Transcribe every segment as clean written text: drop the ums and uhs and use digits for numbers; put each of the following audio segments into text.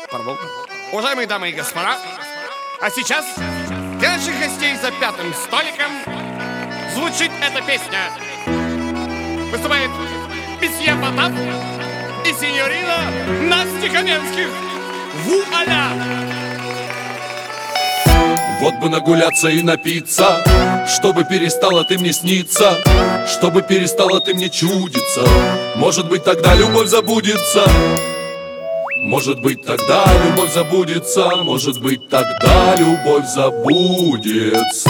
Пардон. Уважаемые дамы и господа, а сейчас для наших гостей за пятым столиком звучит эта песня. Выступает месье Потап и сеньорина Настя Каменских. Вуаля! Вот бы нагуляться и напиться, чтобы перестала ты мне сниться, чтобы перестала ты мне чудиться. Может быть, тогда любовь забудется. Может быть, тогда любовь забудется. Может быть, тогда любовь забудется.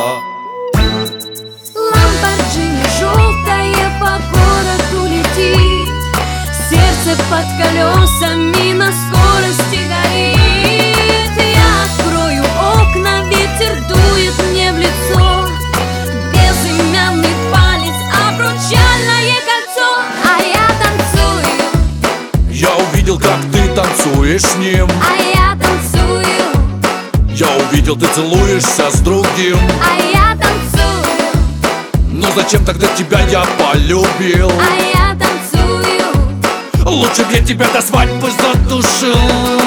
Ламборджини желтая по городу летит, сердце под колесами на скорости горит. Я открою окна, ветер дует мне в лицо, безымянный палец, обручальное кольцо. А я танцую, Я увидел, как ты танцуешь с ним. а я танцую, Я увидел, ты целуешься с другим. а я танцую, Ну зачем тогда тебя я полюбил? а я танцую. Лучше б я тебя до свадьбы задушил.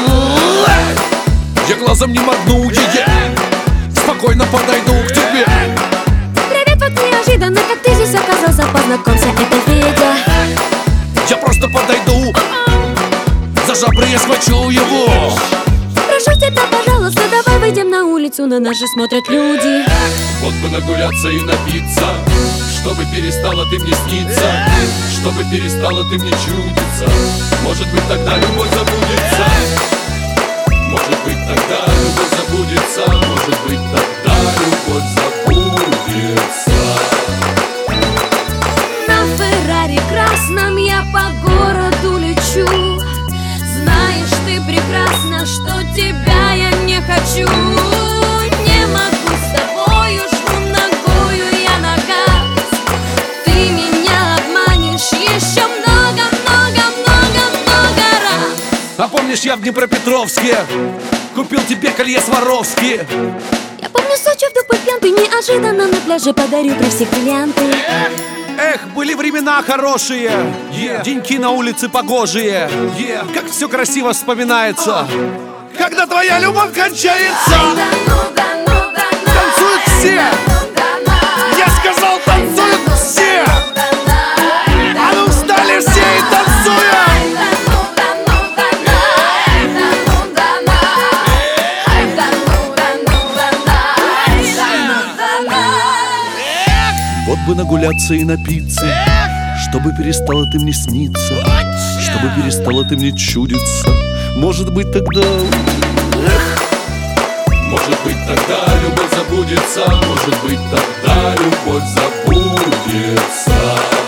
Я глазом не моргну, спокойно подойду к тебе. Привет, вот неожиданно, как ты здесь оказался. Познакомься, это Федя. Я просто подойду, за жабры я схвачу его. Прошу тебя, пожалуйста, давай выйдем на улицу, на нас же смотрят люди. Вот бы нагуляться и напиться, чтобы перестала ты мне сниться, чтобы перестала ты мне чудиться. Может быть, тогда любовь забудется. Может быть, тогда любовь забудется. Может быть, тогда любовь забудется. На Феррари красном я по городу лечу. Знаешь ты прекрасно, что тебя я не хочу. Не могу с тобою, жму ногою я на газ. Ты меня обманешь еще много раз. А помнишь, я в Днепропетровске купил тебе колье Сваровски? Я помню Сочи в дупы пьянкой, неожиданно на пляже подарю при всех бриллианты. Эх, были времена хорошие, деньки на улице погожие, как все красиво вспоминается. Когда твоя любовь кончается, танцуют все. Я сказал, танцуют все. А ну встали все и танцуем. Вот бы нагуляться и напиться, чтобы перестала ты мне сниться, чтобы перестала ты мне чудиться. Может быть, тогда... Может быть, тогда любовь забудется. Может быть, тогда любовь забудется.